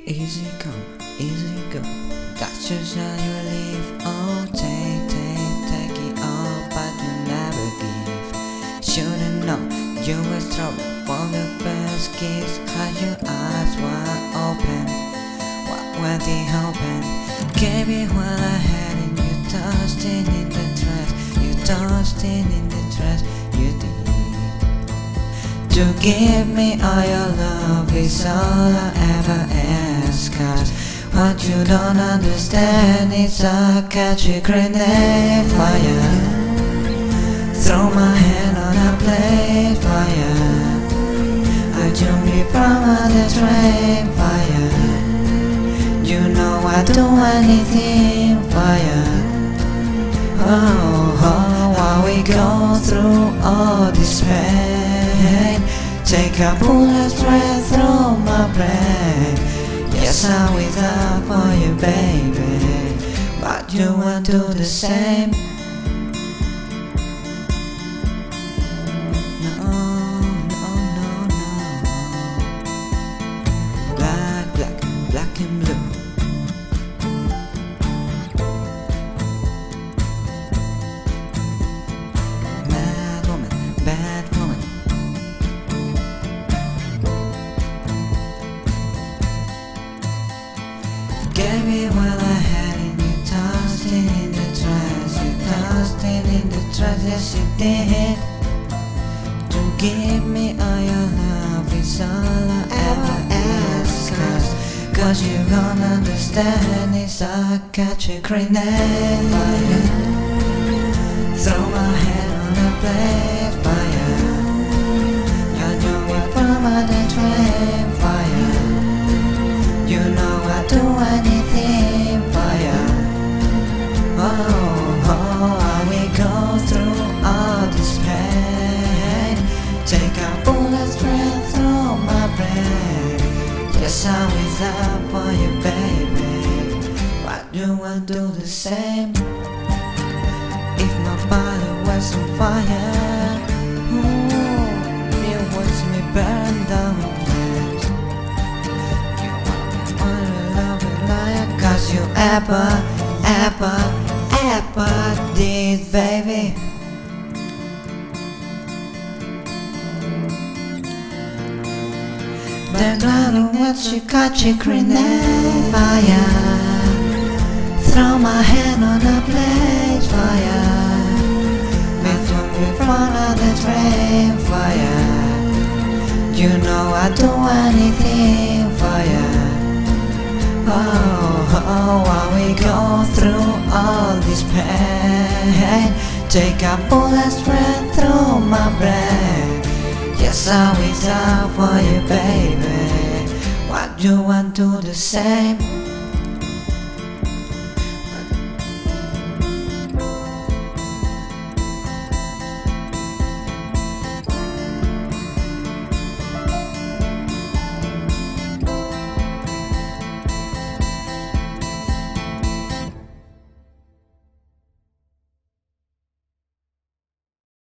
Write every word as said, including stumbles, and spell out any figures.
Easy come, easy go. That's just how you live. Oh, take, take, take it all, but you never give. Should've known you were trouble from the first kiss. Had your eyes wide open. What were they hoping? Gave it while I had it. You tossed it in the trash. You tossed it in the trash. You did. To give me all your love is all I ever ask. Cause what you don't understand is I catch a grenade fire. Throw my hand on a plate fire. I jump me from the train fire. You know I do anything fire. Oh, oh, while we go through all this pain, take a bullet straight through my brain. Yes, I'm without for you, baby, but you won't do the same. No, no, no, no. Black, black, black and blue. Mad woman, bad woman. Gave me while I had it. You tossed it in the trash. You tossed it in the trash. Yes, you did. To give me all your love is all I ever ask. Cause, cause you don't understand is I catch a grenade fire. Throw my head on a plate fire. You know me from the train fire. You know I do anything for you. Oh, oh, I will go through all this pain. Take a bullet straight through my brain. Yes, I will die for you, baby, but you won't do the same. If nobody was on fire, ooh, it was me burn down in flames. Cause you ever, ever, ever did, baby. The ground on which you catch a grenade fire. Throw my hand on a plate fire. Me throw me front of the train fire. You know I'd do anything for you. Oh, oh, while we go through all this pain, take a bullet straight through my brain. Yes, I will die for you, baby, what you want to do the same.